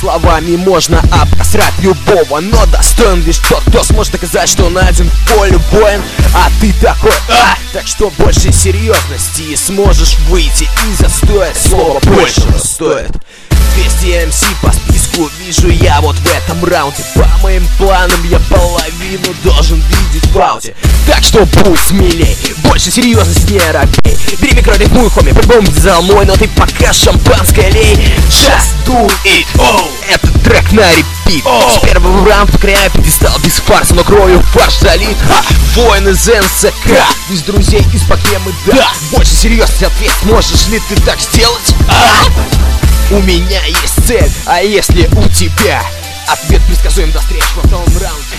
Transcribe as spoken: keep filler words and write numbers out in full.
словами можно обосрать любого, но достоин лишь тот, кто сможет доказать, что найден в поле воин. А ты такой, а! Так что больше серьезности, и сможешь выйти из застоя. Слово больше стоит. двести эм си по списку вижу я вот в этом раунде. По моим планам я половину должен видеть в ауте. Так что будь смелей, больше серьезности не робей. Бери микро, рифмуй, хоми, по-любому взял мой, но ты пока шампанское лей. Just do it, oh. Это трек на репит, oh. С первого раунда покоряю пьедестал без фарса, но кровью фарш залит. а, Воин из эн эс ка, без друзей из богемы, да. Больше серьезности, ответ, можешь ли ты так сделать? а? У меня есть цель, а если у тебя? Ответ предсказуем, до встречи во втором раунде.